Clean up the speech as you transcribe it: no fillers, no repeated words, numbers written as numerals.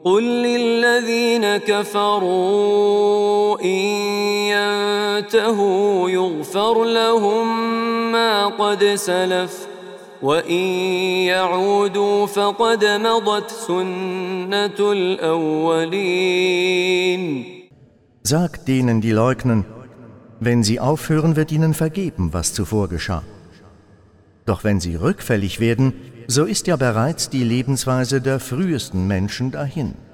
قل للذين كفروا إن ينتهوا يغفر لهم ما قد سلف وإن يعودوا فقد مضت سنة الأولين. Sagt denen, die leugnen, wenn sie aufhören, wird ihnen vergeben, was zuvor geschah. Doch wenn sie rückfällig werden, so ist ja bereits die Lebensweise der frühesten Menschen dahin.